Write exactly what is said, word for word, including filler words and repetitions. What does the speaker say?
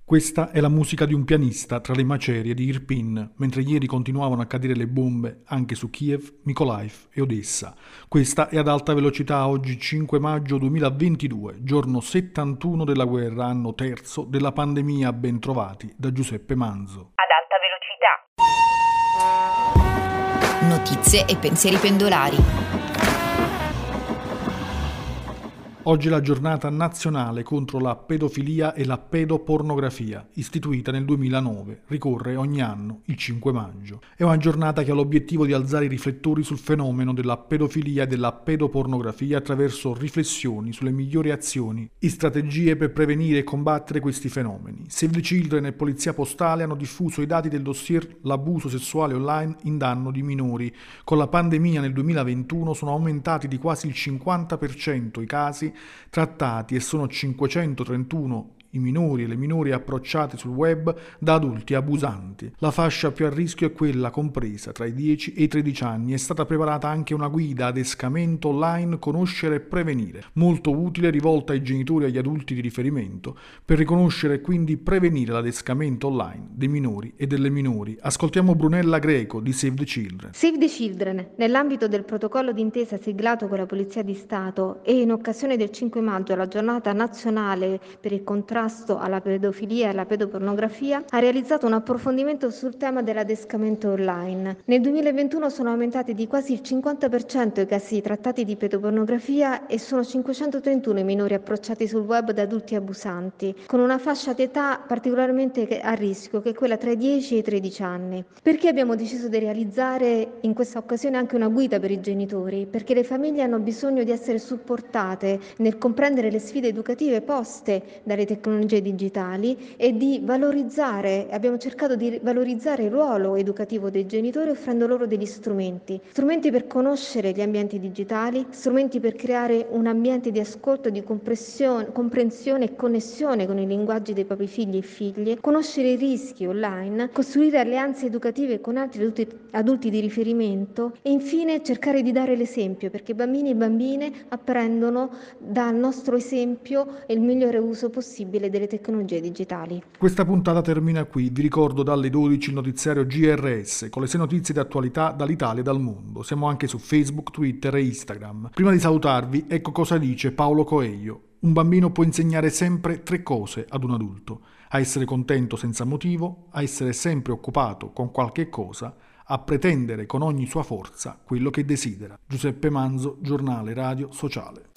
Questa è la musica di un pianista tra le macerie di Irpin, mentre ieri continuavano a cadere le bombe anche su Kiev, Mykolaiv e Odessa. Questa è Ad alta velocità, oggi cinque maggio duemilaventidue, giorno settantuno della guerra, anno terzo della pandemia. Ben trovati da Giuseppe Manzo. Ad alta velocità. Notizie e pensieri pendolari. Oggi è la giornata nazionale contro la pedofilia e la pedopornografia, istituita nel duemilanove, ricorre ogni anno il cinque maggio. È una giornata che ha l'obiettivo di alzare i riflettori sul fenomeno della pedofilia e della pedopornografia attraverso riflessioni sulle migliori azioni e strategie per prevenire e combattere questi fenomeni. Save the Children e Polizia Postale hanno diffuso i dati del dossier L'abuso sessuale online in danno di minori. Con la pandemia nel duemilaventuno sono aumentati di quasi il cinquanta per cento i casi trattati e sono cinquecentotrentuno i minori e le minori approcciati sul web da adulti abusanti. La fascia più a rischio è quella compresa tra i dieci e i tredici anni. È stata preparata anche una guida adescamento online Conoscere e Prevenire, molto utile, rivolta ai genitori e agli adulti di riferimento, per riconoscere e quindi prevenire l'adescamento online dei minori e delle minori. Ascoltiamo Brunella Greco di Save the Children. Save the Children, nell'ambito del protocollo d'intesa siglato con la Polizia di Stato e in occasione del cinque maggio, la giornata nazionale per il contrasto alla pedofilia e alla pedopornografia, ha realizzato un approfondimento sul tema dell'adescamento online. Nel duemilaventuno sono aumentati di quasi il cinquanta per cento i casi trattati di pedopornografia e sono cinquecentotrentuno i minori approcciati sul web da adulti abusanti, con una fascia d'età particolarmente a rischio, che è quella tra i dieci e i tredici anni. Perché abbiamo deciso di realizzare in questa occasione anche una guida per i genitori? Perché le famiglie hanno bisogno di essere supportate nel comprendere le sfide educative poste dalle tecnologie tecnologie digitali e di valorizzare, abbiamo cercato di valorizzare il ruolo educativo dei genitori offrendo loro degli strumenti, strumenti per conoscere gli ambienti digitali, strumenti per creare un ambiente di ascolto, di comprensione e connessione con i linguaggi dei propri figli e figlie, conoscere i rischi online, costruire alleanze educative con altri adulti, adulti di riferimento e infine cercare di dare l'esempio, perché bambini e bambine apprendono dal nostro esempio il migliore uso possibile delle tecnologie digitali. Questa puntata termina qui. Vi ricordo dalle dodici il notiziario G R S con le sei notizie di attualità dall'Italia e dal mondo. Siamo anche su Facebook, Twitter e Instagram. Prima di salutarvi, ecco cosa dice Paulo Coelho. Un bambino può insegnare sempre tre cose ad un adulto: a essere contento senza motivo, a essere sempre occupato con qualche cosa, a pretendere con ogni sua forza quello che desidera. Giuseppe Manzo, Giornale Radio Sociale.